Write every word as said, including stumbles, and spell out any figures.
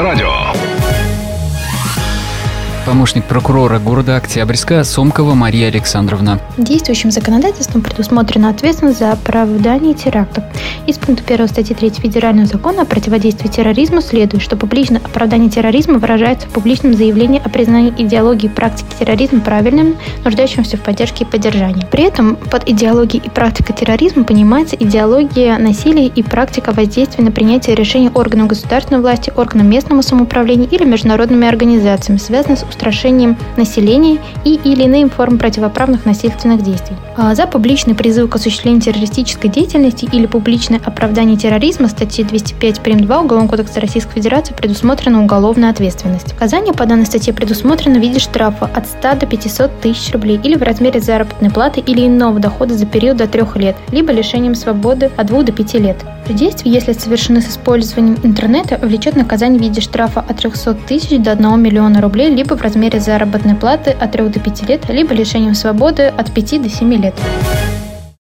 Авторадио. Помощник прокурора города Октябрьска Сомкова Мария Александровна. Действующим законодательством предусмотрена ответственность за оправдание терактов. Из пункта первого статьи третьей Федерального закона о противодействии терроризму следует, что публичное оправдание терроризма выражается в публичном заявлении о признании идеологии и практики терроризма правильным, нуждающимся в поддержке и поддержании. При этом под идеологией и практикой терроризма понимается идеология насилия и практика воздействия на принятие решений органов государственной власти, органов местного самоуправления или международными организациями, связанных с устрашением населения и или иные формы противоправных насильственных действий. А за публичный призыв к осуществлению террористической деятельности или публичное оправдание терроризма статьи двести пять прим. два Уголовного кодекса Российской Федерации предусмотрена уголовная ответственность. Наказание по данной статье предусмотрено в виде штрафа от ста до пятисот тысяч рублей или в размере заработной платы или иного дохода за период до трех лет, либо лишением свободы от двух до пяти лет. При действии, если совершены с использованием интернета, влечет наказание в виде штрафа от трехсот тысяч до одного миллиона рублей, либо в размере заработной платы от трёх до пяти лет, либо лишением свободы от пяти до семи лет.